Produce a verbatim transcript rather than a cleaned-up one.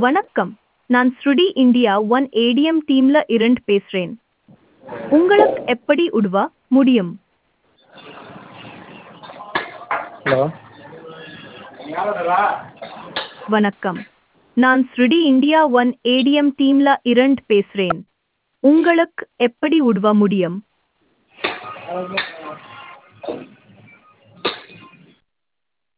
வணக்கம். நான் ஸ்ருடி India one ATM டீம்ல இருந்து பேசுறேன். உங்களுக்கு எப்படி உதவ முடியும்? ஹலோ. வணக்கம். நான் ஸ்ருடி இந்தியா ஒன் ஏடிஎம் டீம்ல இருந்து பேசுறேன். உங்களுக்கு எப்படி உதவ முடியும்?